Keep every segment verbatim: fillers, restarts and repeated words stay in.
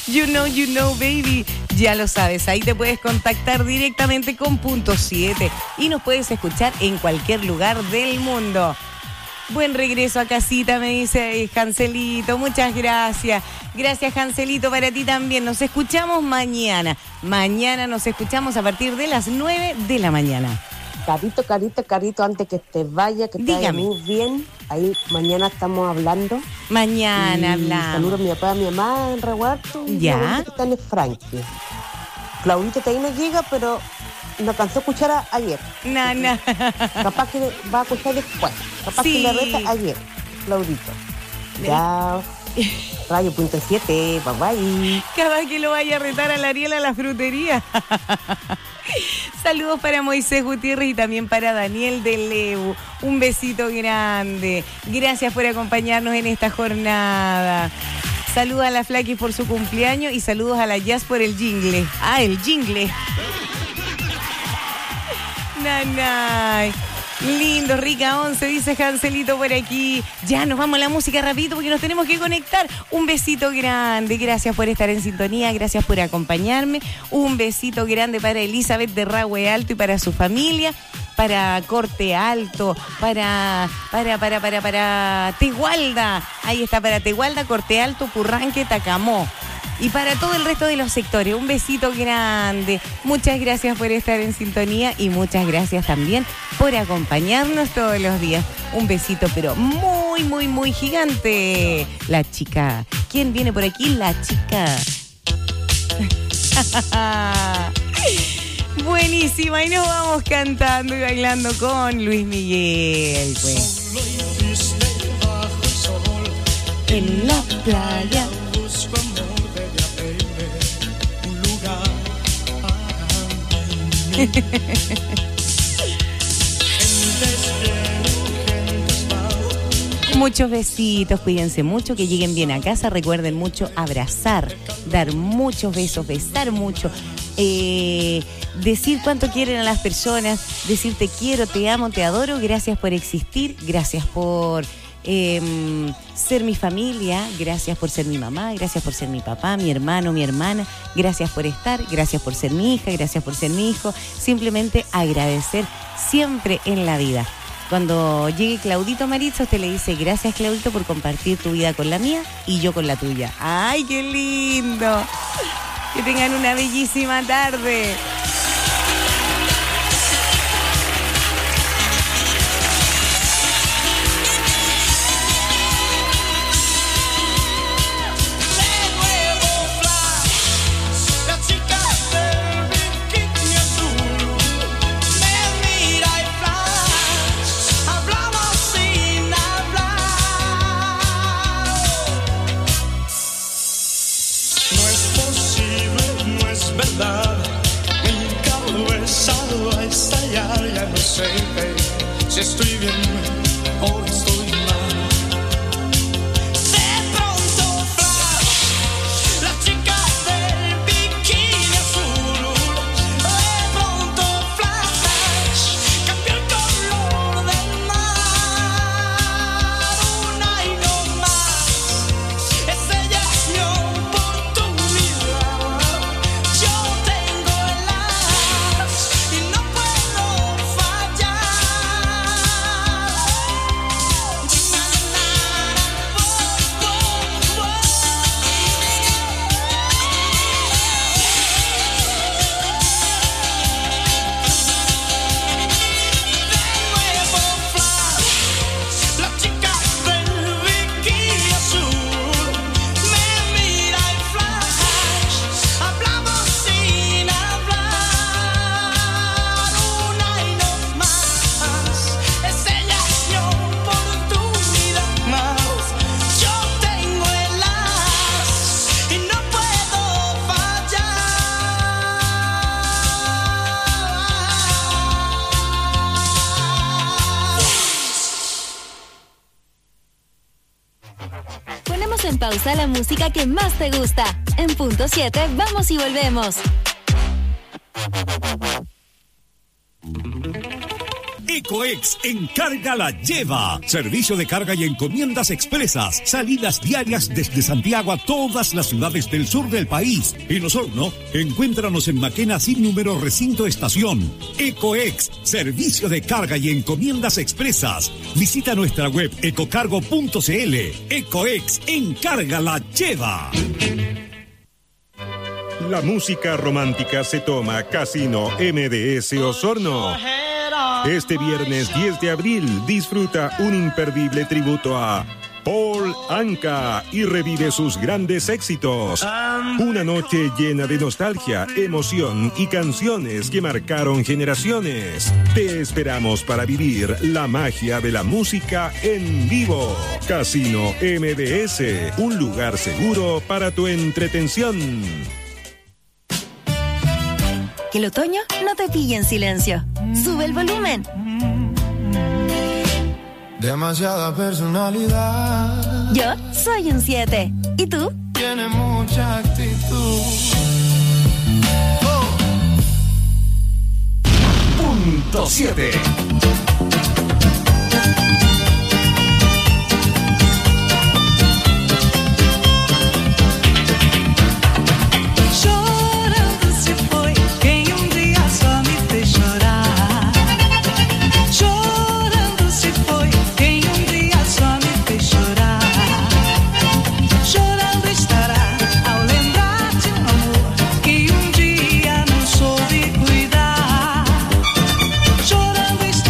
You know, you know, baby. Ya lo sabes, ahí te puedes contactar directamente con Punto siete y nos puedes escuchar en cualquier lugar del mundo. Buen regreso a casita, me dice Hanselito. Muchas gracias. Gracias, Hanselito, para ti también. Nos escuchamos mañana. Mañana nos escuchamos a partir de las nueve de la mañana. Carito, carito, carito, antes que te vaya, que te vaya muy bien. Ahí mañana estamos hablando. Mañana hablamos. Saludos a mi papá, a mi mamá en Reguarto. Ya. Que están en Frankie. Claudito todavía no llega, pero no alcanzó a escuchar a, ayer. No, no. Capaz que va a escuchar después. Capaz sí. que le reta ayer, Claudito. Ya. Radio Punto siete, bye bye. Capaz que lo vaya a retar a la Ariel a la frutería. Saludos para Moisés Gutiérrez y también para Daniel de Leu. Un besito grande. Gracias por acompañarnos en esta jornada. Saludos a la Flaquis por su cumpleaños y saludos a la Jazz por el jingle. Ah, el jingle. Nanay. Lindo, rica once, dice Hanselito por aquí. Ya nos vamos a la música rapidito porque nos tenemos que conectar. Un besito grande, gracias por estar en sintonía, gracias por acompañarme. Un besito grande para Elizabeth de Rahue Alto y para su familia. Para Corte Alto, para, para, para, para, para Tegualda. Ahí está, para Tegualda, Corte Alto, Purranque, Tacamó. Y para todo el resto de los sectores, un besito grande. Muchas gracias por estar en sintonía y muchas gracias también por acompañarnos todos los días. Un besito, pero muy, muy, muy gigante. La chica. ¿Quién viene por aquí? La chica. Buenísima. Y nos vamos cantando y bailando con Luis Miguel. Pues. En la playa. Muchos besitos, cuídense mucho, que lleguen bien a casa, recuerden mucho abrazar, dar muchos besos, besar mucho, eh, decir cuánto quieren a las personas, decir te quiero, te amo, te adoro, gracias por existir, gracias por eh, ser mi familia, gracias por ser mi mamá, gracias por ser mi papá, mi hermano, mi hermana, gracias por estar, gracias por ser mi hija, gracias por ser mi hijo, simplemente agradecer siempre en la vida. Cuando llegue Claudito Maritza, usted le dice gracias, Claudito, por compartir tu vida con la mía y yo con la tuya. ¡Ay, qué lindo! Que tengan una bellísima tarde. Si estoy bien o estoy mal. De pronto flash, la chica del bikini azul. De pronto flash, cambió el color del mar. Una y no más, es ella mi oportunidad. Yo tengo el as y no puedo fallar. En pausa la música que más te gusta. En Punto siete vamos y volvemos. Ecoex Encarga la Lleva. Servicio de carga y encomiendas expresas. Salidas diarias desde Santiago a todas las ciudades del sur del país. En Osorno, encuéntranos en Maquena sin número recinto estación. Ecoex, servicio de carga y encomiendas expresas. Visita nuestra web ecocargo punto cl. Ecoex Encarga la Lleva. La música romántica se toma Casino M D S Osorno. Este viernes diez de abril disfruta un imperdible tributo a Paul Anka y revive sus grandes éxitos. Una noche llena de nostalgia, emoción y canciones que marcaron generaciones. Te esperamos para vivir la magia de la música en vivo. Casino M D S, un lugar seguro para tu entretención. Que el otoño no te pille en silencio. Sube el volumen. Demasiada personalidad. Yo soy un siete. ¿Y tú? Tiene mucha actitud. Oh. Punto siete. Chorando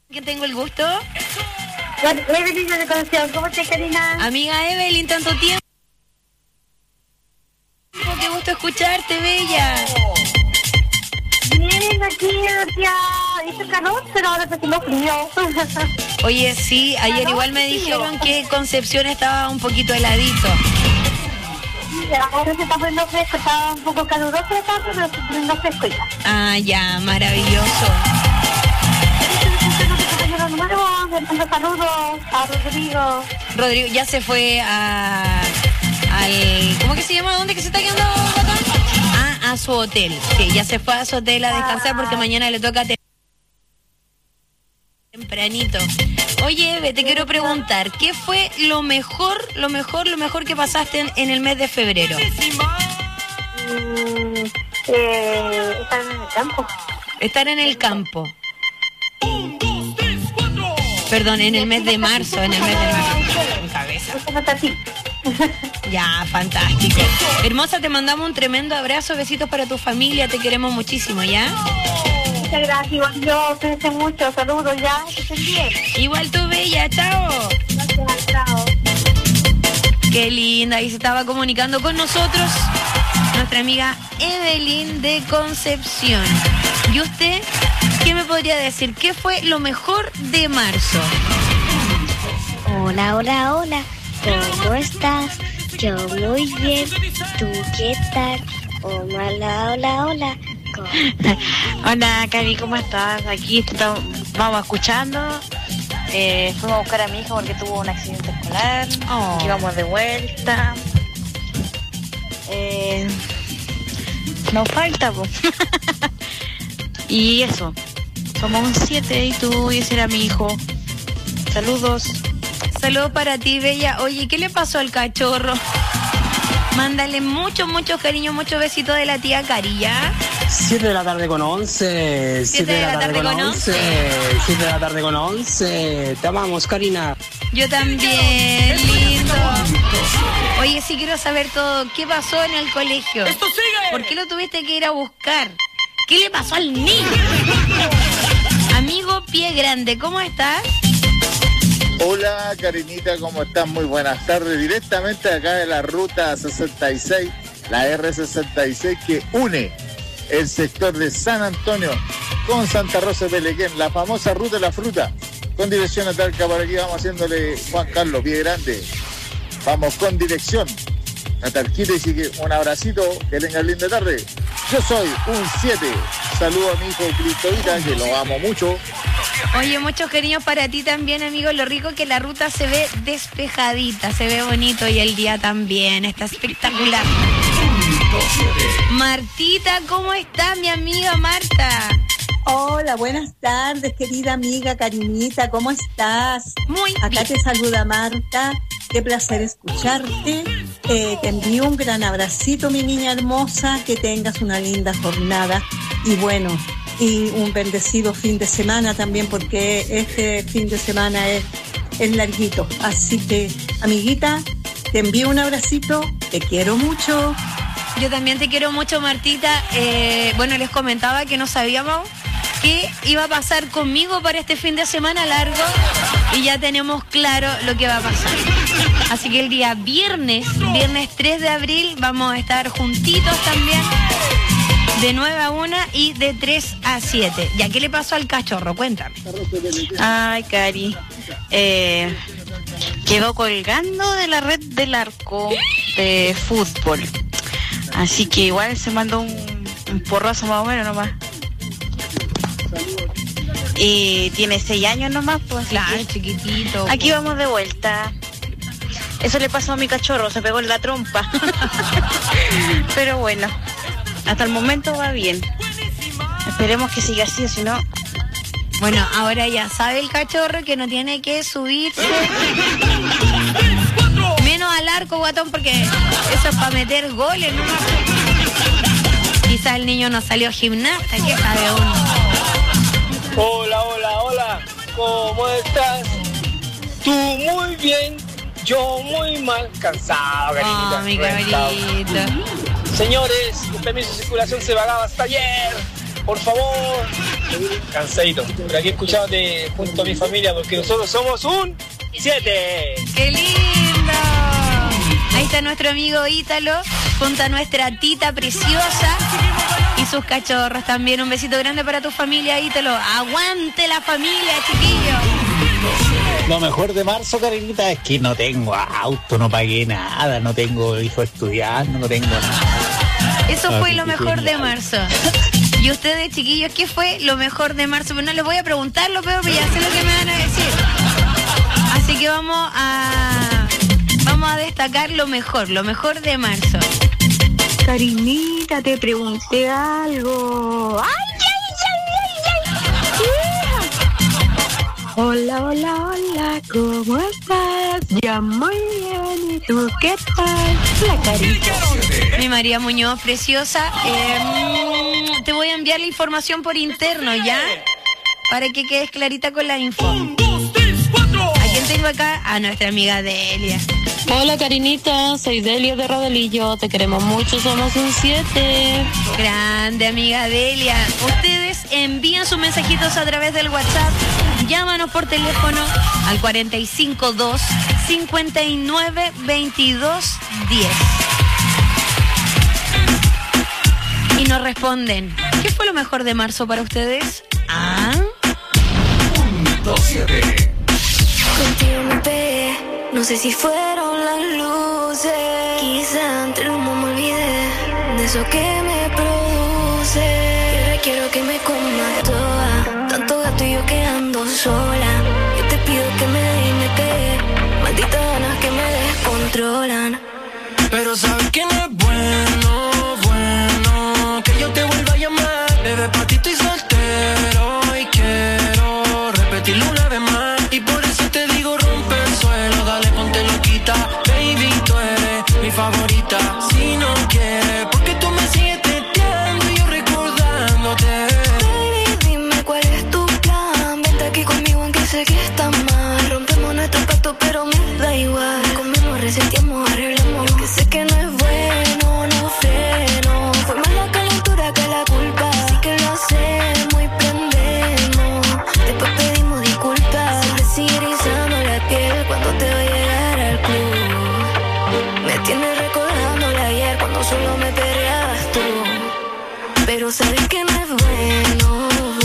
¿Quién tengo el gusto? Evelyn de Concepción, ¿cómo estás, Karina? Amiga Evelyn, tanto tiempo. Qué gusto escucharte, bella. Bien, aquí ya hizo calor, pero ahora se haciendo frío. Oye, sí, ayer igual me dijeron que Concepción estaba un poquito heladito. Ahora se está poniendo fresco, estaba un poco caluroso la tarde, pero se está poniendo fresco ya. Ah, ya, maravilloso. Saludos a Rodrigo. Rodrigo ya se fue a al ¿cómo que se llama? ¿Dónde que se está quedando acá? Ah, a su hotel. Sí, ya se fue a su hotel a descansar porque mañana le toca tempranito. Oye, Eve, te quiero preguntar, ¿qué fue lo mejor, lo mejor, lo mejor que pasaste en, en el mes de febrero? Mm, eh, estar en el campo. Estar en el campo. Perdón, en el mes de marzo, en el mes de marzo. En cabeza. Ya, fantástico. Hermosa, te mandamos un tremendo abrazo, besitos para tu familia, te queremos muchísimo, ¿ya? Muchas gracias, igual yo, cuídense mucho, saludos ya, que estén bien. Igual tú, bella, chao. Gracias, chao. Qué linda, y se estaba comunicando con nosotros nuestra amiga Evelyn de Concepción. ¿Y usted qué me podría decir? ¿Qué fue lo mejor de marzo? Hola, hola, hola. ¿Cómo estás? Yo muy bien. ¿Tú qué tal? Hola, hola, hola. Hola, Cari, ¿cómo estás? Aquí estamos, vamos escuchando. Eh, fuimos a buscar a mi hijo porque tuvo un accidente escolar. Oh. Aquí vamos de vuelta. Eh, nos falta, po. Y eso. Somos un siete y tú y ese era mi hijo. Saludos. Saludos para ti, bella. Oye, ¿qué le pasó al cachorro? Mándale muchos, muchos cariños, muchos besitos de la tía Cari, ¿ya? siete de la tarde con once. siete de la tarde con once. siete de la tarde con once. Te amamos, Karina. Yo también, lindo. Oye, sí quiero saber todo. ¿Qué pasó en el colegio? ¡Esto sigue! ¿Por qué lo tuviste que ir a buscar? ¿Qué le pasó al niño? Amigo Pie Grande, ¿cómo estás? Hola, Karinita, ¿cómo estás? Muy buenas tardes. Directamente acá de la ruta sesenta y seis, la R sesenta y seis, que une el sector de San Antonio con Santa Rosa de Pelequén, la famosa ruta de la fruta, con dirección a Talca. Por aquí vamos haciéndole Juan Carlos Pie Grande. Vamos con dirección a Talquita, y sí que un abracito, que tengan linda tarde. Yo soy un siete. Saludo a mi hijo Cristovita, que lo amo mucho. Oye, muchos cariños para ti también, amigo. Lo rico que la ruta se ve despejadita, se ve bonito, y el día también está espectacular. Martita, ¿cómo estás, mi amiga Marta? Hola, buenas tardes, querida amiga Karinita, ¿cómo estás? Muy Acá bien. te saluda Marta, qué placer escucharte. Eh, te envío un gran abracito, mi niña hermosa, que tengas una linda jornada y bueno, y un bendecido fin de semana también, porque este fin de semana es, es larguito. Así que, amiguita, te envío un abracito, te quiero mucho. Yo también te quiero mucho, Martita. Eh, bueno, les comentaba que no sabíamos qué iba a pasar conmigo para este fin de semana largo, y ya tenemos claro lo que va a pasar. Así que el día viernes, viernes tres de abril, vamos a estar juntitos también, de nueve a una y de tres a siete. ¿Ya qué le pasó al cachorro? Cuéntame. Ay, Cari. Eh, quedó colgando de la red del arco de fútbol. Así que igual se mandó un, un porrazo más o menos nomás. Y tiene seis años nomás, pues. Claro, chiquitito. Aquí pues. vamos de vuelta. Eso le pasó a mi cachorro, se pegó en la trompa. Pero bueno, hasta el momento va bien. Esperemos que siga así, o si no... Bueno, ahora ya sabe el cachorro que no tiene que subirse menos al arco, guatón, porque eso es para meter goles, ¿no? Quizá el niño no salió gimnasta, ¿qué sabe uno? Hola, hola, hola, ¿cómo estás? Tú muy bien, yo muy mal, cansado, Karinita. Oh, mi cabrito. Señores, el permiso de circulación se pagaba hasta ayer. Por favor, cansadito. Pero aquí escuchándote junto a mi familia porque nosotros somos un siete. ¡Qué lindo! Ahí está nuestro amigo Ítalo, junto a nuestra tita preciosa y sus cachorros también. Un besito grande para tu familia, Ítalo. ¡Aguante la familia, chiquillos! Lo mejor de marzo, Karinita, es que no tengo auto, no pagué nada, no tengo hijo estudiando, no tengo nada. Eso fue lo mejor de marzo. Y ustedes, chiquillos, ¿qué fue lo mejor de marzo? Pero no les voy a preguntar lo peor, pero ya sé lo que me van a decir. Así que vamos a vamos a destacar lo mejor, lo mejor de marzo. Karinita, te pregunté algo. ¡Ay, ay, ay, ay, ay! Hola, hola, hola, ¿cómo estás? Ya muy bien, ¿y tú qué tal? La Carita. Mi María Muñoz, preciosa, eh, te voy a enviar la información por interno, ¿ya? Para que quedes clarita con la info. Un, dos, tres, cuatro. ¿A quién tengo acá? A nuestra amiga Delia. Hola Karinita, soy Delia de Rodelillo, te queremos mucho, somos un siete. Grande amiga Delia. Ustedes envían sus mensajitos a través del WhatsApp, llámanos por teléfono al cuarenta y cinco dos, cincuenta y nueve, veintidós, diez. Y nos responden, ¿qué fue lo mejor de marzo para ustedes? ¿Ah? Punto siete. Contigo me pegué, no sé si fueron las luces. Quizá entre el humo me olvidé de eso que me produce. Ahora quiero que me comas toda, tanto gato y yo quedando sola. Yo te pido que me dé y me pegue, malditas ganas que me descontrolan. Pero sabes que no es bueno, bueno que yo te vuelva a llamar. Bebé, pa' ti estoy soltero y quiero repetirlo una vez más. Y por eso te digo rompe el suelo, dale ponte loquita. Baby, tú eres mi favorita. Si no quieres, porque tú me sigues teteando y yo recordándote. Baby, dime cuál es tu plan. Vente aquí conmigo aunque sé que está mal. Rompemos nuestro pacto pero me da igual. Comemos, reseteamos, arreglamos. Que sé que no es bueno, no freno. Fue más la calentura que la culpa. Así que lo hacemos y prendemos. Después pedimos disculpas. Se te sigue erizando la piel cuando te va a llegar al club. Me tienes recordándole ayer cuando solo me perreabas tú. Pero sabes que no es bueno,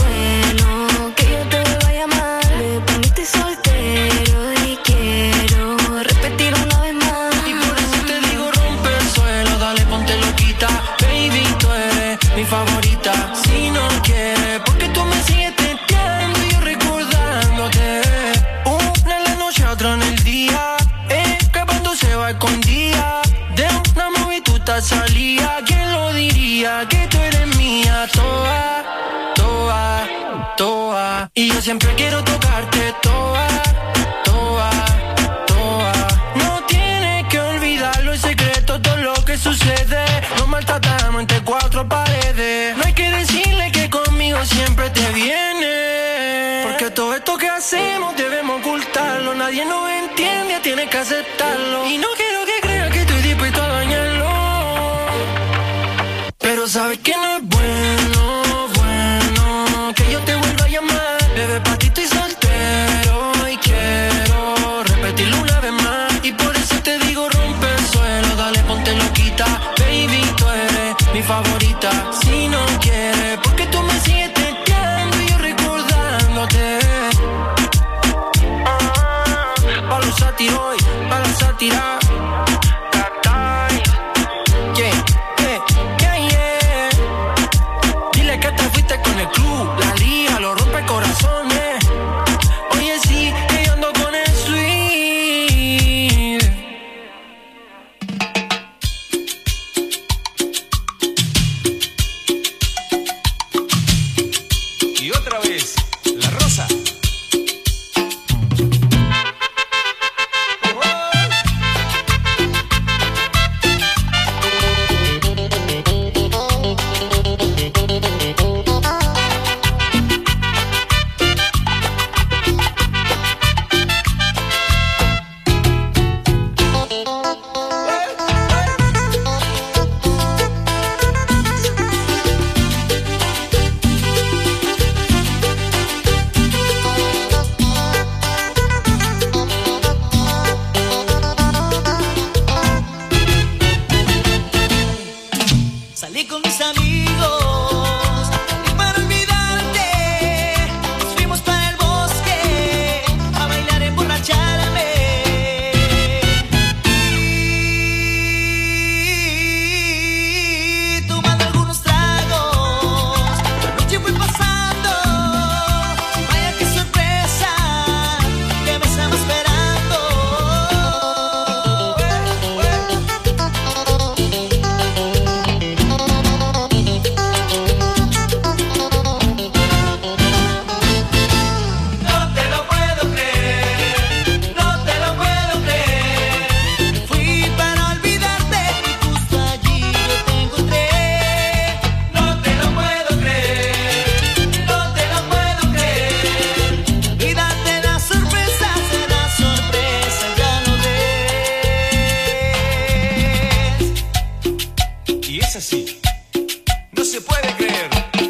bueno que yo te vuelva a llamar. Me poniste soltero y quiero repetir una vez más. Y por eso te digo rompe el suelo, dale ponte loquita. Baby, tú eres mi favorita. Si no quieres, porque tú me sigues teteando y yo recordándote. Una en la noche, otra en el día, escapándose va escondida. De una movie tú te salía. ¿Quién lo diría? Que tú eres mía, toda, toda, toda. Y yo siempre quiero tocarte toda, toda, toda. No tienes que olvidarlo, el secreto, todo lo que sucede. Nos maltratamos entre cuatro paredes. No hay que decirle que conmigo siempre te viene. Porque todo esto que hacemos debemos ocultarlo. Nadie nos entiende, tienes que aceptarlo. Y no quiero que creas que estoy dispuesto a dañarlo. Pero sabes que no es bueno, bueno que yo te vuelva a llamar. Bebé, pa' ti estoy soltero y quiero repetirlo una vez más. Y por eso te digo rompe el suelo, dale ponte loquita. Baby, tú eres mi favorita. Si no quieres, porque tú me sigues teteando y yo recordándote. Ah, pa' los sátiros, pa' la sátira. Con el club, la liga, lo rompe corazones. Oye, sí, que yo ando con el sweet. Y otra vez, la rosa. Salí con mis amigos y para olvidarte nos fuimos para el bosque a bailar, emborracharme. Y tomando algunos tragos, la noche fue pasando. Vaya qué sorpresa que me estaba esperando. Así, no se puede creer.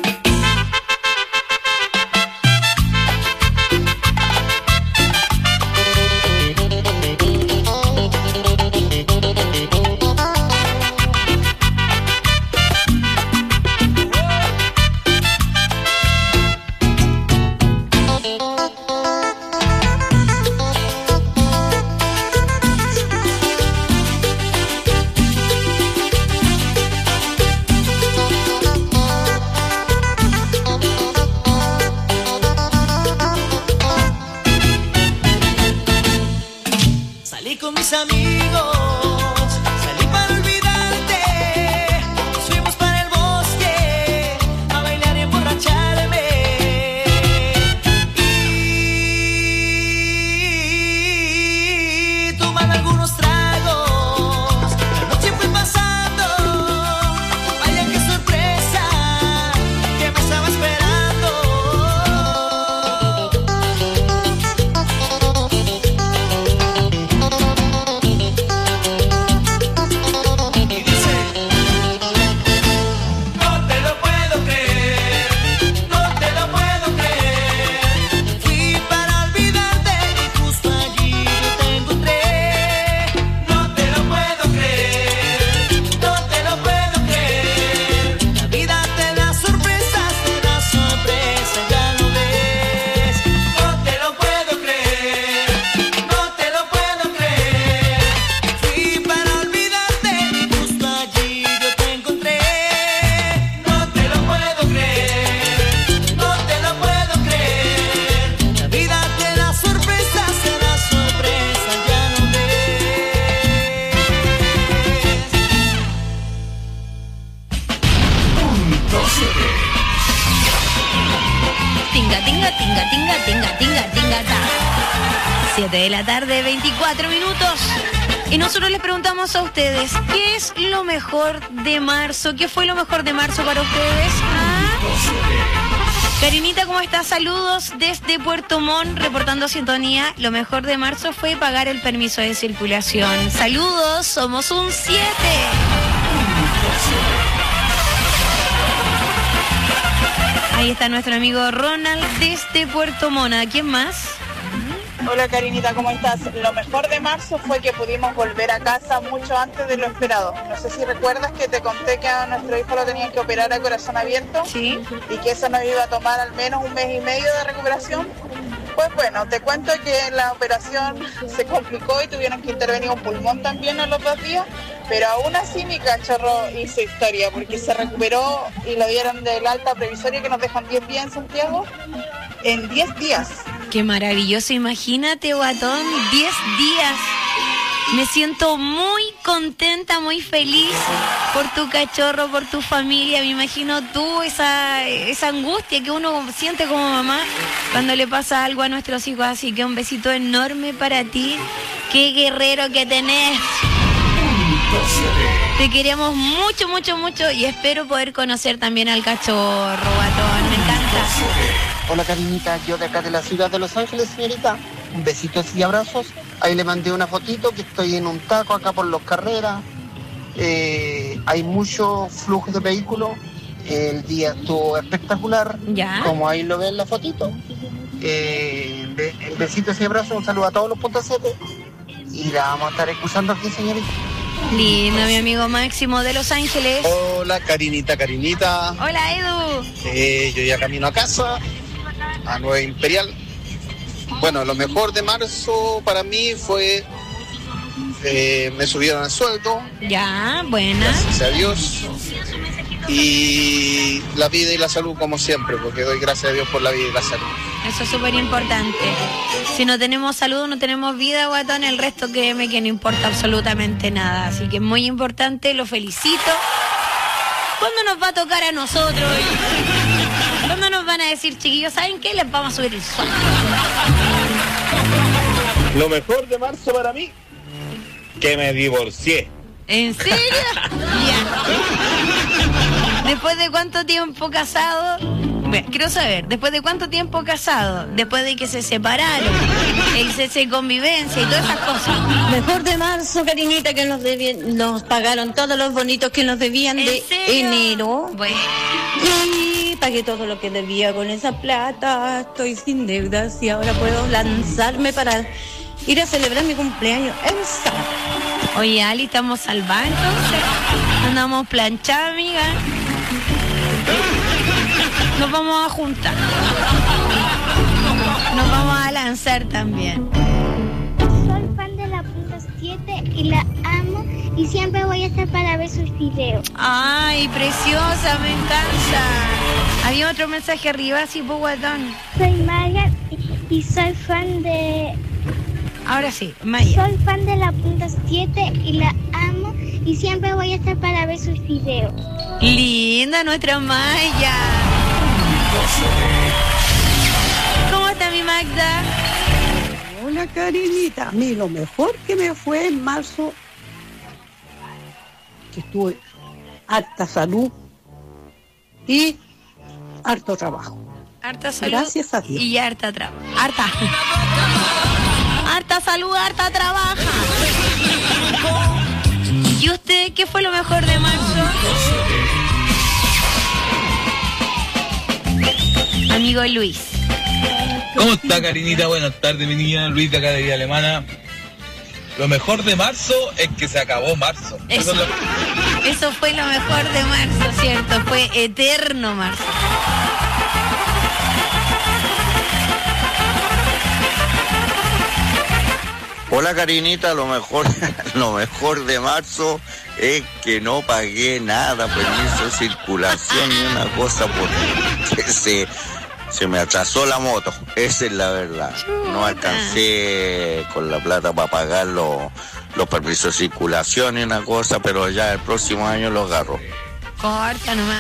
Salí con mis amigos, salí para olvidarte. Nos fuimos para el bosque a bailar y emborracharme. Y tomando algunos tragos, la noche fue pasando. Vaya qué sorpresa que me estaba esperando. Tinga, tinga, tinga, tinga, tinga, tinga, tinga, ta. siete de la tarde, veinticuatro minutos. Y nosotros les preguntamos a ustedes, ¿qué es lo mejor de marzo? ¿Qué fue lo mejor de marzo para ustedes? ¿Ah? Karinita, ¿cómo estás? Saludos desde Puerto Montt, reportando sintonía. Lo mejor de marzo fue pagar el permiso de circulación. Saludos, somos un siete. Ahí está nuestro amigo Ronald desde Puerto Montt. ¿Quién más? Hola Karinita, ¿cómo estás? Lo mejor de marzo fue que pudimos volver a casa mucho antes de lo esperado. No sé si recuerdas que te conté que a nuestro hijo lo tenían que operar a corazón abierto. Sí. Y que eso nos iba a tomar al menos un mes y medio de recuperación. Pues bueno, te cuento que la operación se complicó y tuvieron que intervenir un pulmón también a los dos días, pero aún así mi cachorro hizo historia porque se recuperó y lo dieron del alta previsoria que nos dejan diez días en Santiago en diez días. Qué maravilloso, imagínate, guatón, diez días. Me siento muy contenta, muy feliz por tu cachorro, por tu familia. Me imagino tú esa, esa angustia que uno siente como mamá cuando le pasa algo a nuestros hijos. Así que un besito enorme para ti. Qué guerrero que tenés. Te queremos mucho, mucho, mucho y espero poder conocer también al cachorro, guatón. Me encanta. Hola Karinita, yo de acá de la ciudad de Los Ángeles, señorita. Besitos y abrazos. Ahí le mandé una fotito que estoy en un taco acá por Los Carreras. Eh, hay mucho flujo de vehículos. El día estuvo espectacular. Ya. Como ahí lo ven en la fotito. Eh, be- besitos y abrazos. Un saludo a todos los puntos siete. Y la vamos a estar escuchando aquí, señorita. Lindo, mi amigo Máximo de Los Ángeles. Hola, Karinita, Karinita. Hola, Edu. Eh, yo ya camino a casa, a Nueva Imperial. Bueno, lo mejor de marzo para mí fue... Eh, me subieron el sueldo. Ya, buena. Gracias a Dios. Y la vida y la salud como siempre, porque doy gracias a Dios por la vida y la salud. Eso es súper importante. Si no tenemos salud, no tenemos vida, guatón, el resto créeme que no importa absolutamente nada. Así que es muy importante, lo felicito. ¿Cuándo nos va a tocar a nosotros? ¿Cuándo nos van a decir, chiquillos, ¿saben qué? Les vamos a subir el sueldo. Lo mejor de marzo para mí, que me divorcié. ¿En serio? Ya. ¿Después de cuánto tiempo casado? Bueno, quiero saber, ¿después de cuánto tiempo casado? Después de que se separaron, el cese de convivencia y todas esas cosas. Mejor de marzo, cariñita, que nos debían, nos pagaron todos los bonitos que nos debían de enero. Bueno. Y pagué todo lo que debía con esa plata. Estoy sin deudas y ahora puedo lanzarme para ir a celebrar mi cumpleaños en sábado. Oye, Ali, estamos salvados entonces. Andamos planchadas, amiga. Nos vamos a juntar. Nos vamos a lanzar también. Soy fan de la punta siete y la amo y siempre voy a estar para ver sus videos. Ay, preciosa, me encanta. Había otro mensaje arriba, así, pues, guatón. Soy Maya y soy fan de... Ahora sí, Maya. Soy fan de la punta siete y la amo y siempre voy a estar para ver sus videos. Linda nuestra Maya. ¿Cómo está mi Magda? Hola, Karinita. A mí lo mejor que me fue en marzo, que estuve harta salud y harto trabajo. Harta salud. Gracias a Dios. Y harta trabajo. Harta. Harta salud, harta trabaja. ¿Y usted qué fue lo mejor de marzo? Amigo Luis. ¿Cómo está, Karinita? Buenas tardes, mi niña. Luis de acá de Villa Alemana. Lo mejor de marzo es que se acabó marzo. Eso, Eso, es lo... eso fue lo mejor de marzo, ¿cierto? Fue eterno marzo. Hola, Karinita, lo mejor, lo mejor de marzo es que no pagué nada, permiso de circulación ni una cosa porque se, se me atrasó la moto, esa es la verdad. No alcancé con la plata para pagar los, los permisos de circulación ni una cosa, pero ya el próximo año los agarro. Corta nomás.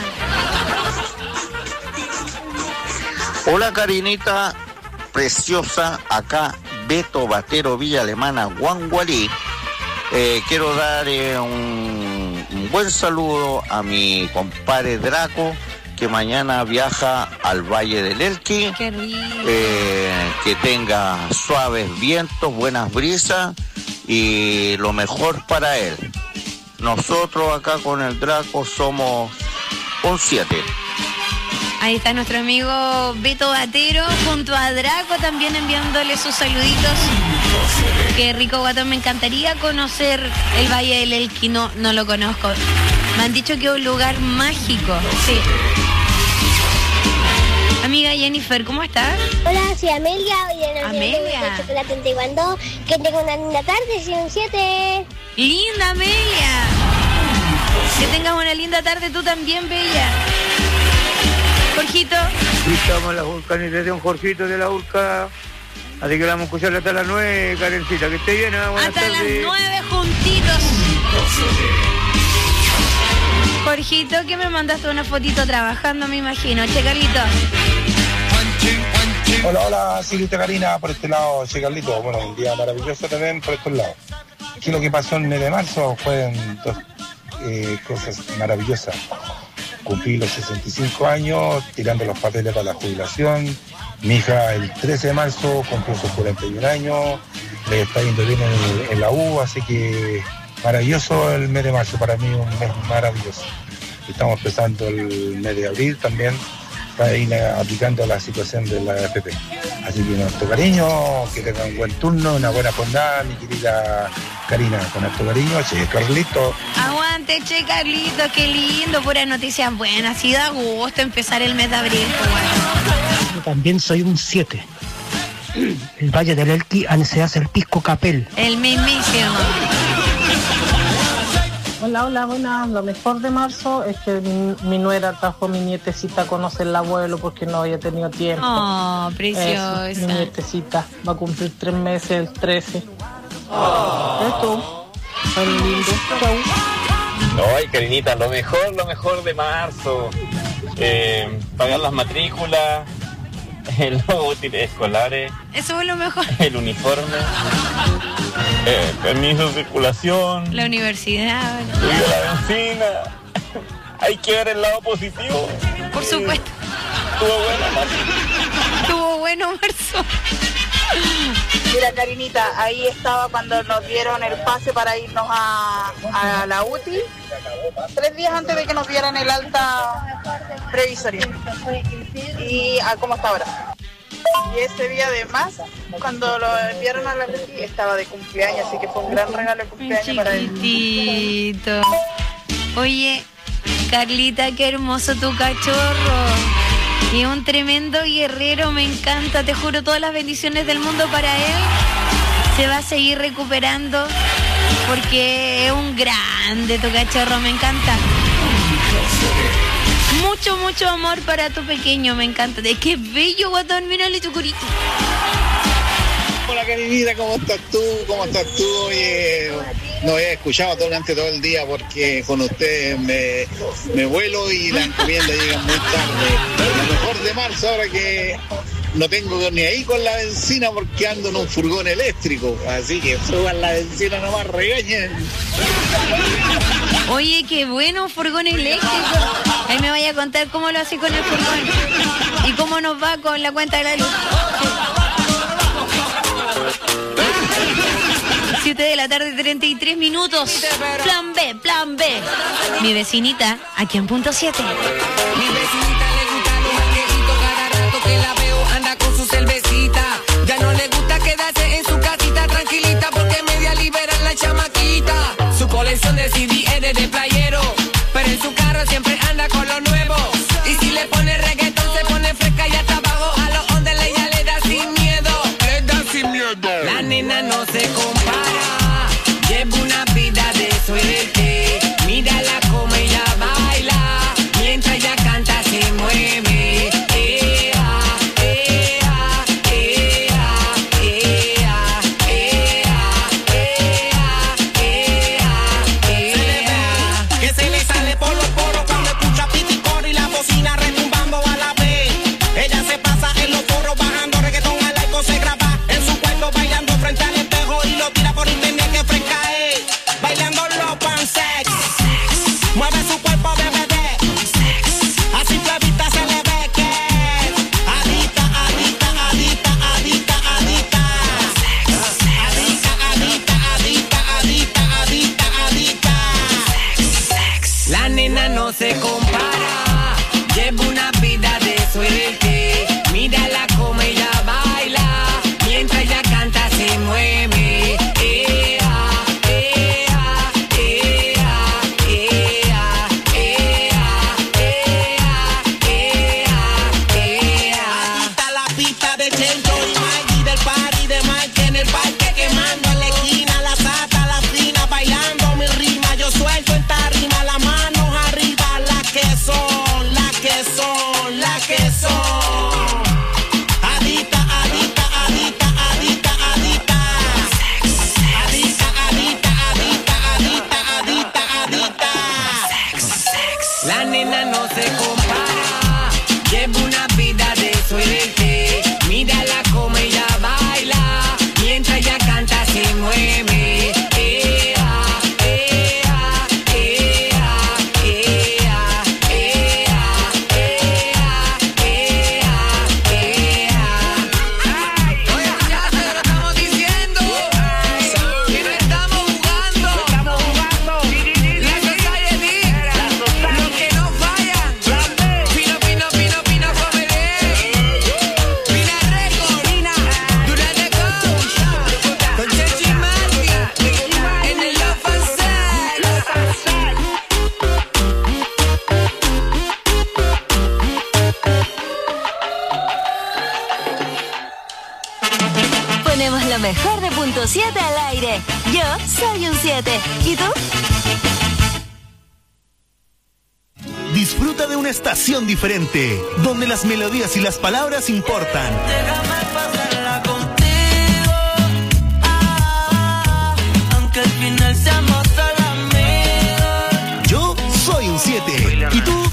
Hola, Karinita, preciosa, acá Beto Batero, Villa Alemana, Guangualí. Eh, quiero dar eh, un, un buen saludo a mi compadre Draco, que mañana viaja al Valle del Elqui. Qué rico. Eh, que tenga suaves vientos, buenas brisas y lo mejor para él. Nosotros acá con el Draco somos un siete. Ahí está nuestro amigo Beto Batero junto a Draco también enviándole sus saluditos. Qué rico, guatón, me encantaría conocer el Valle del Elqui, no, no lo conozco. Me han dicho que es un lugar mágico, sí. Amiga Jennifer, ¿cómo estás? Hola, soy Amelia. Hoy en el Amelia. de chocolate en Taekwondo. Que tenga una linda tarde, soy un siete. Linda, Amelia. Que tengas una linda tarde tú también, bella. Jorgito. Estamos en la vulcanización Jorgito de la Urca. Así que vamos a escucharla hasta las nueve, Karencita. Que esté bien, ¿eh? Buenas hasta tardes. las nueve juntitos. Jorgito, que me mandaste una fotito trabajando, me imagino. Che, Carlito. Hola, hola, Silvita Karina, por este lado, che, Carlito. Bueno, un día maravilloso también por estos lados. Aquí lo que pasó en el mes de marzo fueron dos eh, cosas maravillosas. Cumplí los sesenta y cinco años, tirando los papeles para la jubilación. Mi hija el trece de marzo cumplió sus cuarenta y un años, le está yendo bien en, en la U, así que maravilloso el mes de marzo, para mí un mes maravilloso. Estamos empezando el mes de abril también, para ir aplicando la situación de la A F P. Así que nuestro cariño, que tengan un buen turno, una buena jornada, mi querida Karina, con harto cariño, che, Carlito. Aguante, che, Carlito, qué lindo, puras noticias buenas. Sí da gusto empezar el mes de abril. Bueno. Yo también soy un siete. El Valle del Elqui se hace el pisco capel. El mismísimo. Hola, hola, buenas. Lo mejor de marzo es que mi, mi nuera trajo a mi nietecita a conocer al abuelo porque no había tenido tiempo. Oh, preciosa. Eso, mi nietecita va a cumplir tres meses el trece. Oh. Esto. Ay, lindo. Chau. Ay, Karinita, lo mejor, lo mejor de marzo. Eh, pagar las matrículas, los útiles escolares. Eso es lo mejor. El uniforme. Eh, permiso de circulación. La universidad. Subir la benzina. Hay que ver el lado positivo. Por supuesto. Estuvo bueno, marzo. Estuvo bueno, marzo. Mira, Karinita, ahí estaba cuando nos dieron el pase para irnos a, a la U T I, tres días antes de que nos dieran el alta previsoria. Y a cómo está ahora. Y ese día además, cuando lo enviaron a la U T I, estaba de cumpleaños, así que fue un gran regalo de cumpleaños para él. Chiquitito. Oye, Carlita, qué hermoso tu cachorro. Y un tremendo guerrero, me encanta, te juro, todas las bendiciones del mundo para él. Se va a seguir recuperando porque es un grande tu cachorro, me encanta. Mucho, mucho amor para tu pequeño, me encanta. Es que es bello, guatón, mírale tu curito. Hola, Karinita, ¿cómo estás tú? ¿Cómo estás tú? Oye, no he escuchado durante todo el día porque con ustedes me, me vuelo y la encomienda llega muy tarde. Lo mejor de marzo, ahora que no tengo ni ahí con la benzina porque ando en un furgón eléctrico. Así que suban la benzina nomás, regañen. Oye, qué bueno, furgón eléctrico. Ahí me vaya a contar cómo lo hace con el furgón y cómo nos va con la cuenta de la luz. siete de la tarde, treinta y tres minutos. Plan B, plan B. Mi vecinita, aquí en punto siete. Mi vecinita le gusta los mangueritos, cada rato que la veo anda con su cervecita. Ya no le gusta quedarse en su casita tranquilita porque media liberan la chamaquita. Su colección de C D es de playero, pero en su carro siempre anda con lo nuevo. Y si le pone reggaetón se pone fresca y hasta abajo a los ondes ella le da sin miedo. Le da sin miedo. La nena no se compara. Lleva una vida de suerte, mírala como ella baila, mientras ella canta se mueve. Ea, ea, ea, ea, ea, ea, ea. Que se le sale por los poros cuando escucha piticor y la bocina retumbando a la vez. Ella se pasa en los foros bajando reggaetón al iPhone, se graba en su cuarto bailando frente al espejo y lo tira por internet que fresca. Bailando los pansex, mueve su cuerpo de bebé, a simple vista se le ve que adicta, adicta, adicta, adicta, adicta, adicta, adicta, adicta, adicta, adicta, adicta. La nena no se compara, lleva una vida de suerte, mírala como ella baila, mientras ella canta se mueve. La nena no se compara, lleva una vida de suerte, mírala como ella baila, mientras ella canta se mueve. Ea, ea, ea, ea, ea, ea, ea, ea. Ay, oye, ya te lo estamos diciendo, que no estamos jugando, estamos jugando. La society, los que no fallan, fino, fino, fino, fino, comedy. Lo mejor de punto siete al aire. Yo soy un siete. ¿Y tú? Disfruta de una estación diferente, donde las melodías y las palabras importan. Déjame pasarla contigo, ah, aunque al final seamos solo amigos. Yo soy un siete. ¿Y tú?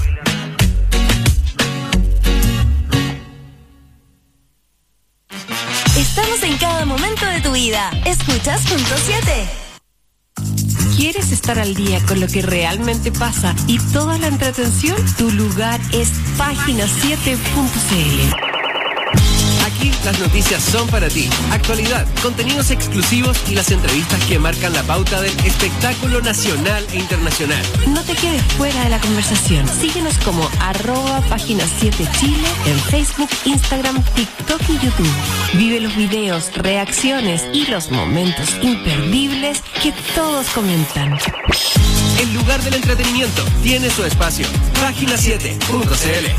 Estamos en cada momento de tu vida. Escuchas punto siete. ¿Quieres estar al día con lo que realmente pasa y toda la entretención? Tu lugar es página siete punto c l. Aquí las noticias son para ti. Actualidad, contenidos exclusivos y las entrevistas que marcan la pauta del espectáculo nacional e internacional. No te quedes fuera de la conversación. Síguenos como arroba página siete Chile en Facebook, Instagram, TikTok y YouTube. Vive los videos, reacciones y los momentos imperdibles que todos comentan. El lugar del entretenimiento tiene su espacio. página siete punto c l.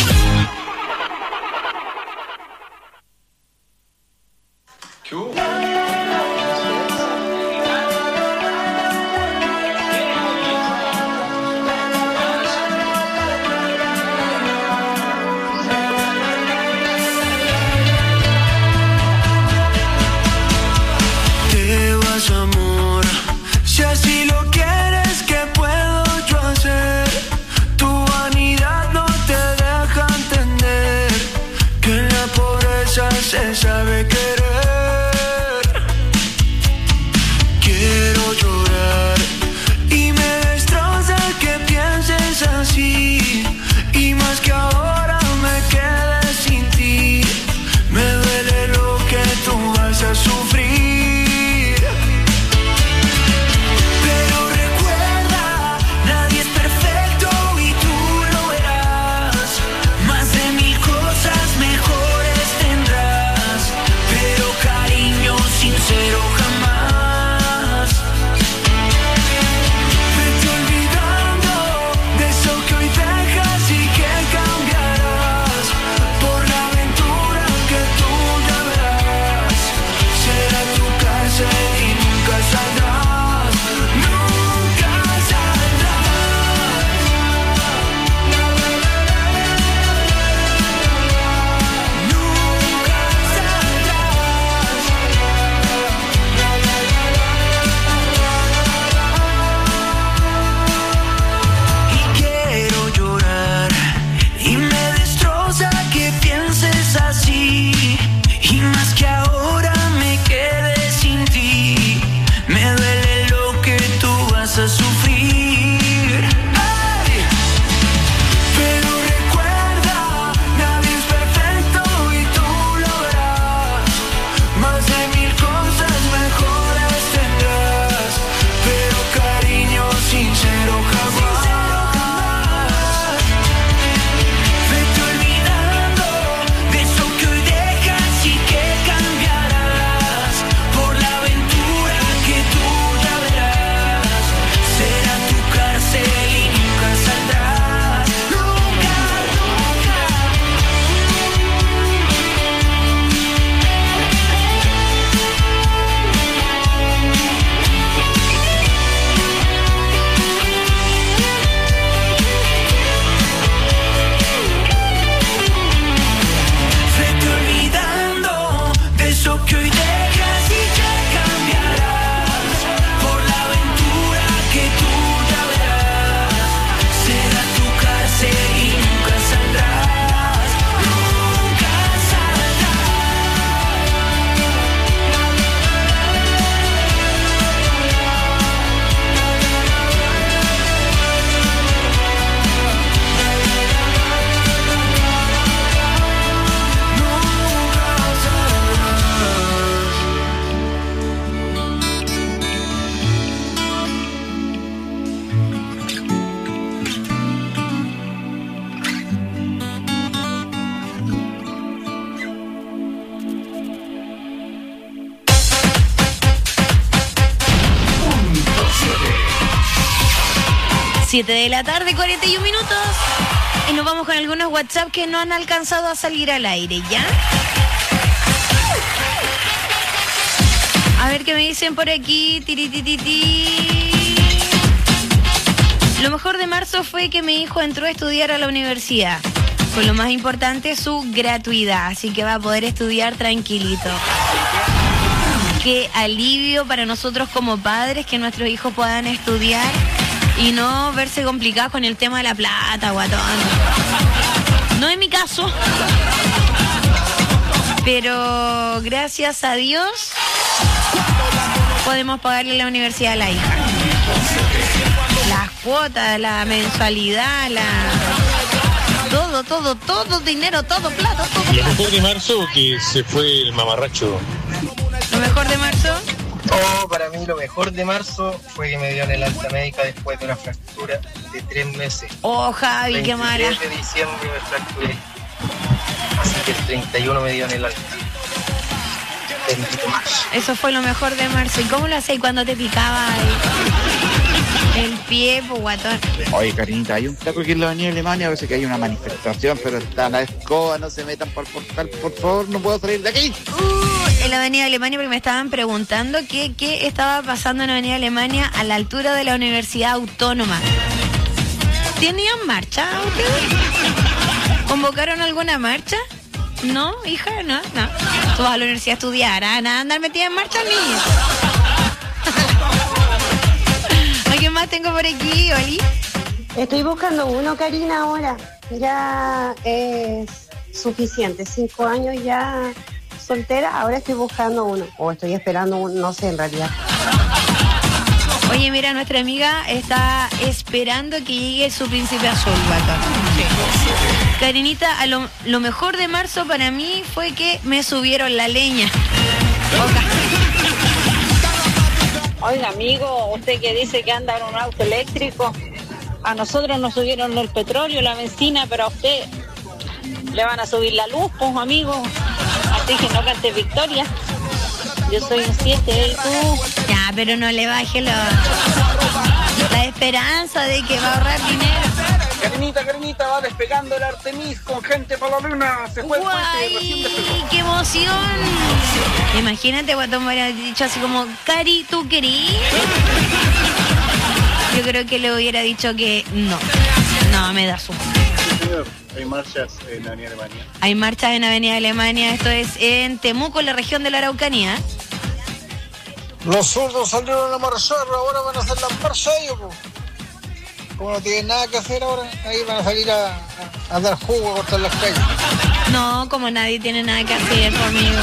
Te vas, amor, si así lo quieres, ¿qué puedo yo hacer? Tu vanidad no te deja entender que en la pobreza se sabe querer. Quiero llorar y me destroza que pienses así, y más que ahora me quede sin ti. Me duele lo que tú vas a sufrir. siete de la tarde, cuarenta y un minutos. Y nos vamos con algunos WhatsApp que no han alcanzado a salir al aire, ¿ya? A ver qué me dicen por aquí. Tiritititi. Lo mejor de marzo fue que mi hijo entró a estudiar a la universidad. Con lo más importante, su gratuidad. Así que va a poder estudiar tranquilito. Qué alivio para nosotros como padres que nuestros hijos puedan estudiar y no verse complicados con el tema de la plata, guatón. No es mi caso. Pero gracias a Dios podemos pagarle la universidad a la hija. Las cuotas, la mensualidad, la... Todo, todo, todo dinero, todo plata, todo plata. Lo mejor de marzo que se fue el mamarracho. ¿Lo mejor de marzo? Oh, para mí lo mejor de marzo fue que me dieron el alta médica después de una fractura de tres meses. Oh, Javi, qué mala. El veintitrés de diciembre me fracturé. Así que el treinta y uno me dieron el alta. Bendito marzo. Eso fue lo mejor de marzo. ¿Y cómo lo hacéis cuando te picaba el, el pie, pues, guatón? Oye, Karinita, hay un taco aquí en la avenida Alemania, a veces que hay una manifestación, pero está la escoba, no se metan por el portal, por favor, no puedo salir de aquí. Uh, en la avenida Alemania, porque me estaban preguntando qué, qué estaba pasando en la avenida Alemania a la altura de la Universidad Autónoma. ¿Tenían marcha ustedes? ¿Convocaron alguna marcha? No, hija, no, no. Tú vas a la universidad a estudiar, ¿ah? Nada, andar metida en marcha, niña. ¿Alguien más tengo por aquí, Oli? Estoy buscando uno, Karina, ahora. Ya es suficiente. Cinco años ya soltera, ahora estoy buscando uno. O estoy esperando uno, no sé en realidad. Oye, mira, nuestra amiga está esperando que llegue su príncipe azul, vaca. Sí. Karinita, a lo, lo mejor de marzo para mí fue que me subieron la leña. Oiga, amigo, usted que dice que anda en un auto eléctrico, a nosotros nos subieron el petróleo, la benzina, pero a usted le van a subir la luz, pues, amigo. Así que no cante victoria. Yo soy un siete, ¿y tú? Ya, pero no le baje lo, la esperanza de que va a ahorrar dinero. Karinita, Karinita, va despegando el Artemis con gente para la luna. Se fue el puente recién despegó. ¡Qué emoción! Imagínate, Guatón me hubiera dicho así como, Cari, ¿tú querís? Yo creo que le hubiera dicho que no. No, me da susto. Hay marchas en Avenida Alemania. Hay marchas en Avenida Alemania. Esto es en Temuco, en la región de la Araucanía. Los zurdos salieron a marchar, ahora van a hacer la marcha ellos, po. Como no tienen nada que hacer ahora, ahí van a salir a, a, a dar jugo, a cortar las calles. No, como nadie tiene nada que hacer conmigo.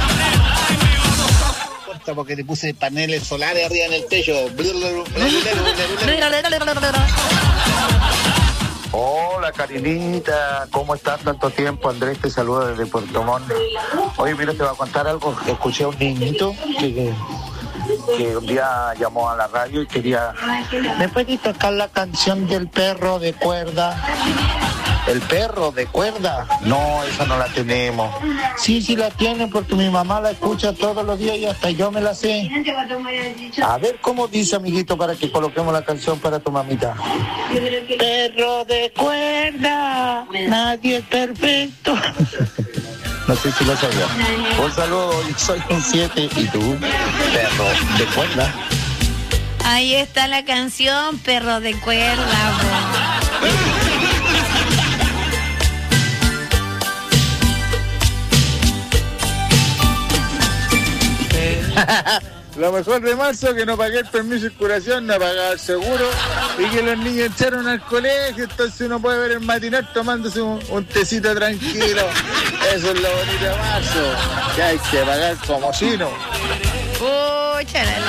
Porque te puse paneles solares arriba en el techo. Hola, Karinita, ¿cómo estás? Tanto tiempo, Andrés te saluda desde Puerto Montt. Oye, mira, te voy a contar algo. Escuché a un niñito que, que, que un día llamó a la radio y quería... ¿Me puedes tocar la canción del perro de cuerda? ¿El perro de cuerda? No, esa no la tenemos. Sí, sí la tienen porque mi mamá la escucha todos los días y hasta yo me la sé. A ver, ¿cómo dice, amiguito, para que coloquemos la canción para tu mamita? Perro de cuerda, nadie es perfecto. No sé si lo sabía. Un saludo, yo soy un siete y tú, perro de cuerda. Ahí está la canción, perro de cuerda, bro. Lo mejor de marzo que no pagué el permiso de circulación, no pagaba el seguro y que los niños echaron al colegio, entonces uno puede ver el matinal tomándose un, un tecito tranquilo. Eso es lo bonito de marzo, que hay que pagar como chino. Pucha, la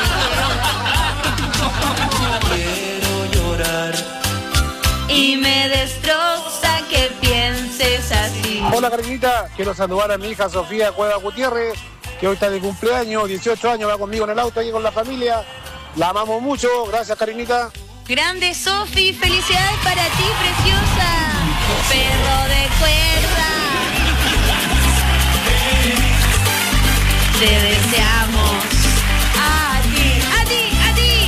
Quiero llorar y me destroza que pienses así. Hola, Karinita, quiero saludar a mi hija Sofía Cueva Gutiérrez, que hoy está de cumpleaños, dieciocho años, va conmigo en el auto, ahí con la familia. La amamos mucho, gracias, Karinita. Grande Sofi, felicidades para ti, preciosa. Perro de cuerda. Te deseamos a ti, a ti, a ti.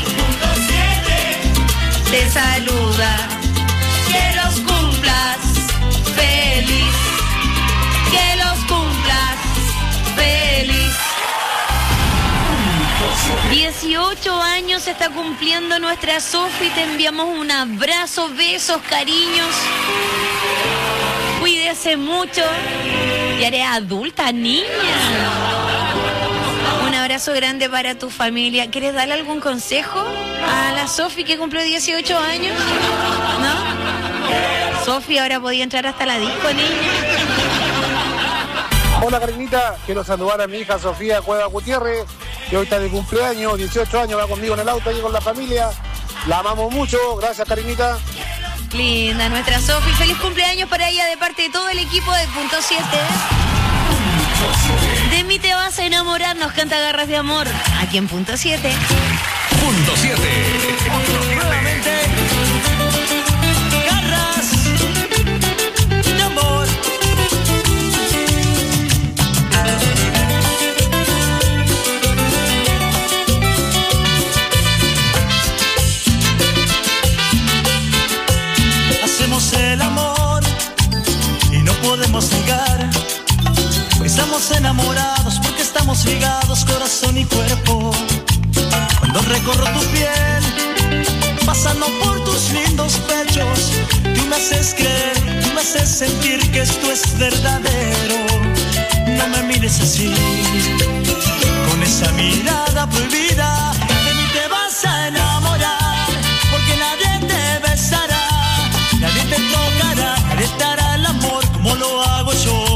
Te saluda, que los cumplas feliz, que los cumplas feliz. dieciocho años se está cumpliendo nuestra Sofi. Te enviamos un abrazo, besos, cariños. Cuídese mucho. Ya eres adulta, niña. Un abrazo grande para tu familia. ¿Quieres darle algún consejo a la Sofi que cumplió dieciocho años? ¿No? Sofi, ahora podía entrar hasta la disco, niña. Hola, Karinita. Quiero saludar a mi hija Sofía Cueva Gutiérrez, que hoy está de cumpleaños, dieciocho años, va conmigo en el auto, ahí con la familia. La amamos mucho. Gracias, Karinita. Linda nuestra Sofi. Feliz cumpleaños para ella de parte de todo el equipo de Punto siete. De mí te vas a enamorar, nos canta Garras de Amor, aquí en Punto siete. Punto siete. Nuevamente, Garras de Amor. Hacemos el amor y no podemos negar. Estamos enamorados porque estamos ligados, corazón y cuerpo. Cuando recorro tu piel, pasando por tus lindos pechos, tú me haces creer, tú me haces sentir que esto es verdadero. No me mires así, con esa mirada prohibida. De mí te vas a enamorar, porque nadie te besará, nadie te tocará, nadie te hará el amor como lo hago yo.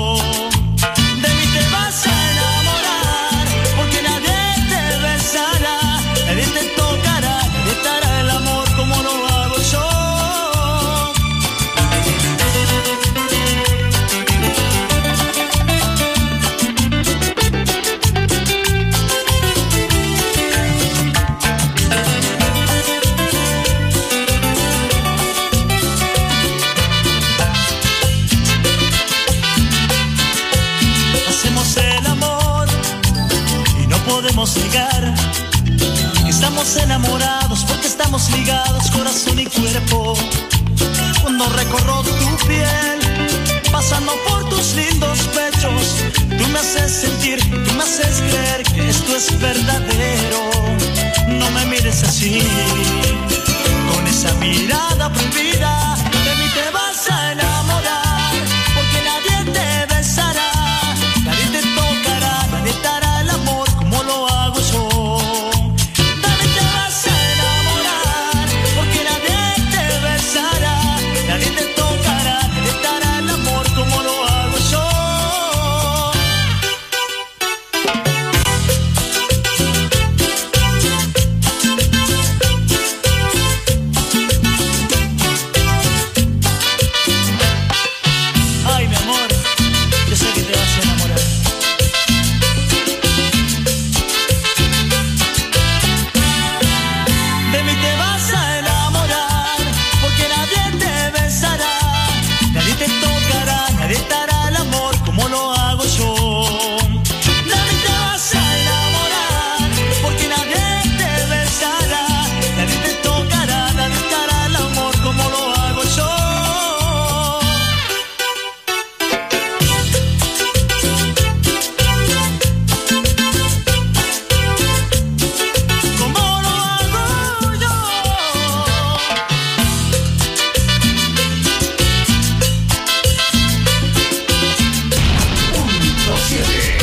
Podemos negar, estamos enamorados porque estamos ligados, corazón y cuerpo. Cuando recorro tu piel, pasando por tus lindos pechos, tú me haces sentir, tú me haces creer que esto es verdadero. No me mires así, con esa mirada prohibida. De mí te vas a enamorar, porque nadie te besará, nadie te tocará, nadie te hará el amor como lo hago yo. Nadie te vas a enamorar, porque nadie te besará, nadie te tocará, nadie te hará el amor como lo hago yo. Ay, mi amor, yo sé que te vas a enamorar. De mí te vas a enamorar, porque nadie te besará, nadie te tocará, nadie te hará el amor como lo hago yo. Nadie te vas a enamorar, porque nadie te besará, nadie te tocará, nadie te hará el amor como lo hago yo. Como lo hago yo. Punto siete.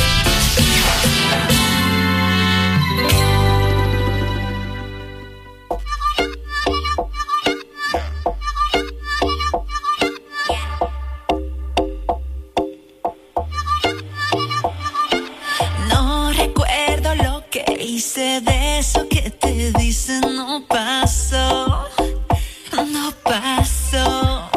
No recuerdo lo que hice, de eso que te dicen no pasó, no pasó.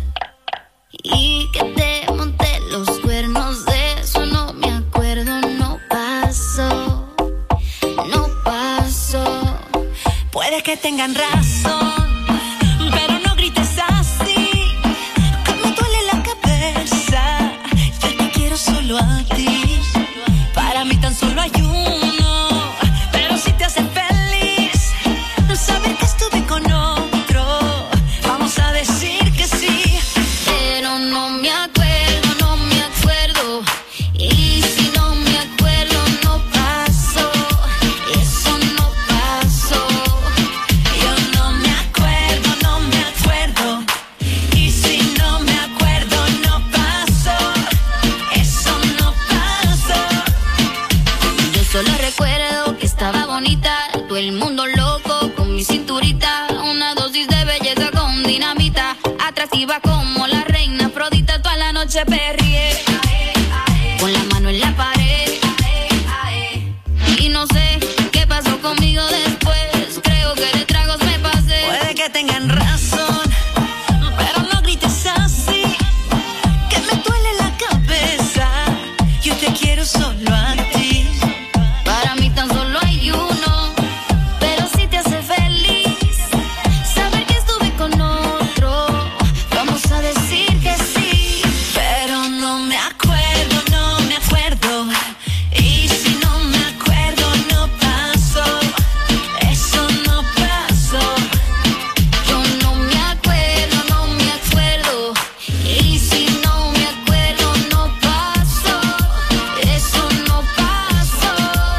Y que te monté los cuernos, de eso no me acuerdo, no pasó, no pasó. Puede que tengan razón, pero no grites así, que me duele la cabeza. Yo te quiero solo a ti, para mí tan solo hay uno, pero si te hace feliz saber que estuve con otro, vamos a decir que sí, pero no me acuerdo, no me acuerdo. Y si no me acuerdo, no pasó, eso no pasó. arriba como la reina Afrodita, toda la noche perrié, con la mano en la pared. Y no sé qué pasó conmigo después, creo que de tragos me pasé. Puede que tengan razón, pero no grites así, que me duele la cabeza. Yo te quiero solo a ti. Para mí tan solo hay uno, pero si te hace feliz saber que estuve con otro, vamos a decir que sí. Pero no me acuerdo, no me acuerdo. Y si no me acuerdo, no pasó. Eso no pasó. Yo no me acuerdo, no me acuerdo. Y si no me acuerdo, no pasó. Eso no pasó.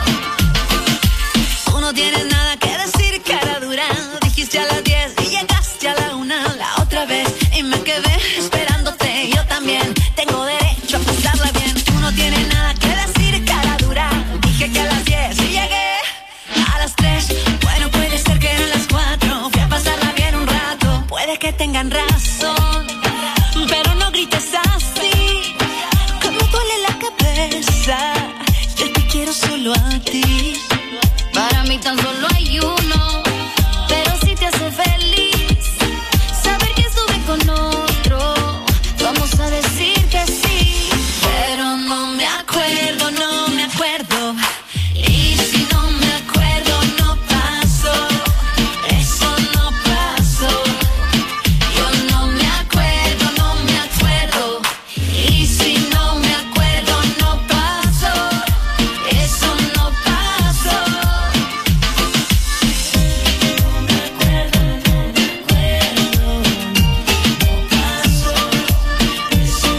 Tú no tienes nada que decir, cara dura. Dijiste a las diez y llegaste a la una la otra vez. Y me quedé esperándote. Yo también tengo derecho a pasarla bien. Tú no tienes nada que decir, cara dura. Dije que a las diez y llegué a las tres. Bueno, puede ser que eran las cuatro. Fui a pasarla bien un rato. Puede que tengan razón, pero no grites así, que me duele la cabeza. Yo te quiero solo a ti. Para mí tan solo hay uno, pero si te hace feliz saber que estuve con otro, vamos a decir que sí. Pero no me acuerdo, no me acuerdo. Y si no me acuerdo, no pasó. Eso no pasó. Yo no me acuerdo, no me acuerdo. Y si no me acuerdo, no pasó. Eso no pasó. No me acuerdo, no me acuerdo. No pasó. Eso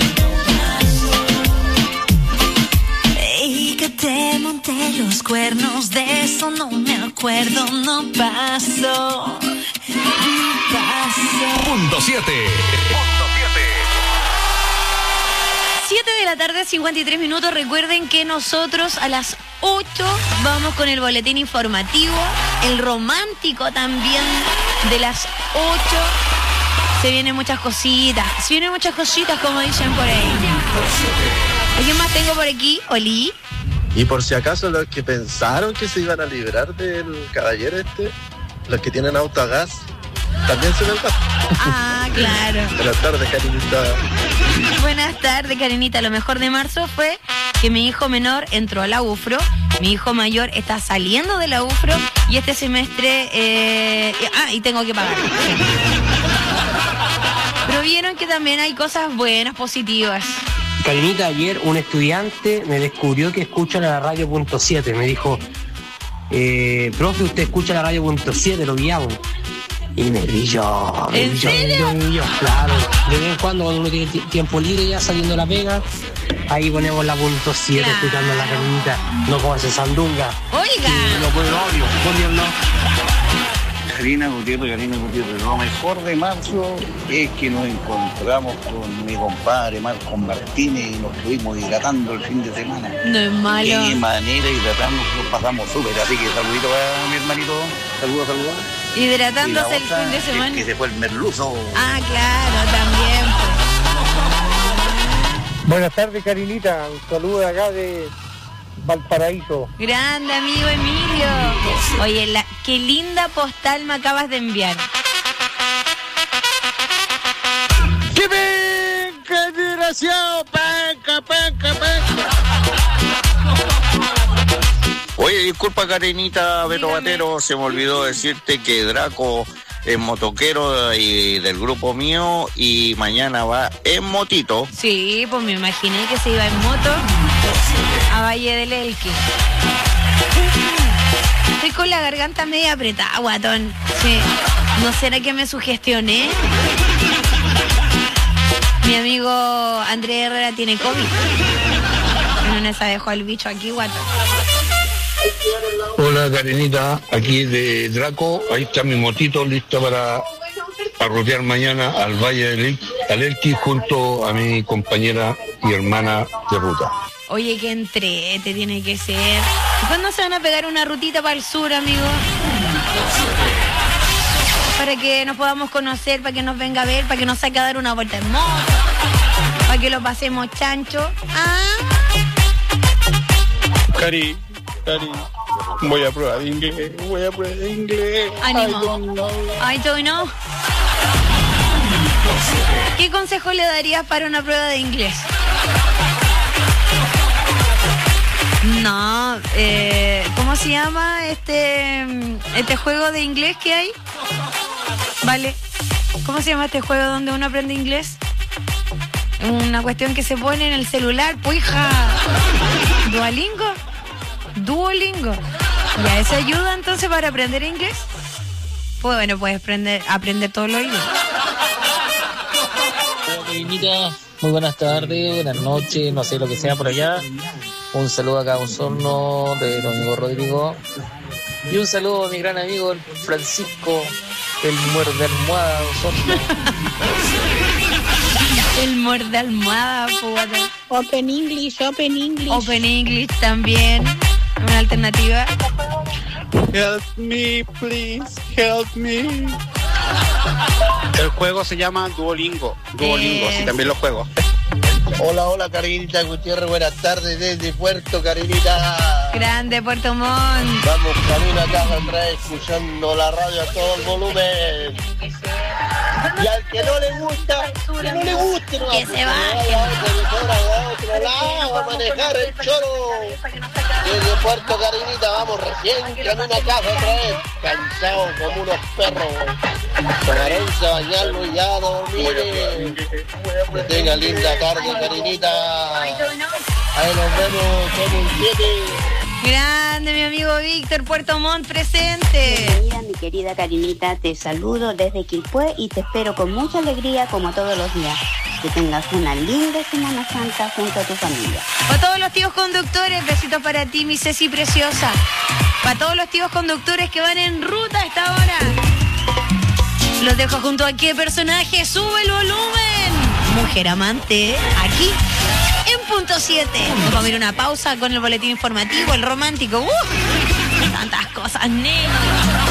no pasó. Y que te monté los cuernos, de eso no me acuerdo, no pasó, no pasó. Punto siete. siete de la tarde, cincuenta y tres minutos. Recuerden que nosotros a las ocho vamos con el boletín informativo, el romántico también de las ocho. Se vienen muchas cositas, se vienen muchas cositas como dicen por ahí. ¿Alguien más tengo por aquí? Oli. Y por si acaso los que pensaron que se iban a librar del caballero este, los que tienen auto a gas, también se ven gas. Ah, claro. Buenas tardes, Karinita. Buenas tardes, Karinita. Lo mejor de marzo fue que mi hijo menor entró a la U F R O, mi hijo mayor está saliendo de la U F R O y este semestre... Eh, ah, y tengo que pagar. Pero vieron que también hay cosas buenas, positivas. Karinita, ayer un estudiante me descubrió que escucha la radio punto siete. Me dijo, eh, profe, usted escucha la radio punto siete, lo guiamos. Y me brilló, me ¿En brilló, serio? me brilló, claro. De vez en cuando, cuando uno tiene tiempo libre ya saliendo la pega, ahí ponemos la punto siete, Claro. escuchando la Karinita. No como ese sandunga. Oiga. No puede audio, gobierno. Karina Gutiérrez, Karina Gutiérrez, lo mejor de marzo es que nos encontramos con mi compadre Marcos Martínez y nos estuvimos hidratando el fin de semana. No es malo. Qué manera de hidratarnos, nos pasamos súper, así que saludito a mi hermanito, saludos, saludos. Y la Hidratándose el otra fin de es semana. que se fue el merluzo. Ah, claro, también. Buenas tardes, Karinita. Un saludo de acá de Valparaíso. Grande amigo Emilio. Oye, la, qué linda postal me acabas de enviar. ¡Qué penca, desgraciado! ¡Penca, penca, penca! Oye, disculpa, Karinita, Beto Batero, se me olvidó decirte que Draco es motoquero y del grupo mío y mañana va en motito. Sí, pues me imaginé que se iba en moto a Valle del Elqui. Estoy con la garganta media apretada, guatón. Sí. ¿No será que me sugestioné? Mi amigo Andrés Herrera tiene COVID. No nos ha dejado el bicho aquí, guatón. Hola, Karinita, aquí de Draco. Ahí está mi motito lista para arrotear mañana al Valle del Elqui junto a mi compañera y hermana de ruta. Oye, qué entrete tiene que ser. ¿Y cuándo se van a pegar una rutita para el sur, amigo? para que nos podamos conocer, para que nos venga a ver, para que nos saque a dar una vuelta en moto, para que lo pasemos chancho. ¿Ah? Cari, Cari, voy a prueba de inglés, voy a prueba de inglés. Ánimo. I don't know. I don't know. ¿Qué consejo le darías para una prueba de inglés? No, eh, ¿cómo se llama este este juego de inglés que hay? Vale, ¿cómo se llama este juego donde uno aprende inglés? Una cuestión que se pone en el celular, puija. ¿Duolingo? Duolingo. ¿Ya eso ayuda entonces para aprender inglés? Pues bueno, puedes aprender, aprender todos los idiomas. Hola, Carinita. Muy buenas tardes, buenas noches, no sé lo que sea por allá. Un saludo acá a Osorno de mi amigo Rodrigo. Y un saludo a mi gran amigo el Francisco, el muerde almohada de Osorno. El muerde almohada, puta. Open English, Open English. Open English también. Una alternativa. Help me, please, help me. El juego se llama Duolingo. Duolingo, Eh. sí, también lo juego. Hola, hola, Carinita Gutiérrez, buenas tardes desde Puerto Carinita. Grande Puerto Montt. Vamos camino a casa otra vez, escuchando la radio a todo el volumen. Y al que no le gusta, que no le guste, no, que se baje. A otro lado a manejar el choro. Desde Puerto Carinita, vamos recién camino a casa otra vez, cansados como unos perros. Tomarense a bañarlo y ya a dormir. Que tenga linda tarde, Carinita. Ahí nos vemos, somos un siete. Grande mi amigo Víctor, Puerto Montt presente. Bienvenida, mi querida Carinita, te saludo desde Quilpué y te espero con mucha alegría como todos los días. Que tengas una linda Semana Santa junto a tu familia. Para todos los tíos conductores, besitos para ti, mi Ceci preciosa. Para todos los tíos conductores que van en ruta a esta hora. Los dejo junto a qué personaje, sube el volumen. Mujer amante, aquí en punto siete. Vamos a ir una pausa con el boletín informativo, el romántico. ¡Uh! Tantas cosas, neno.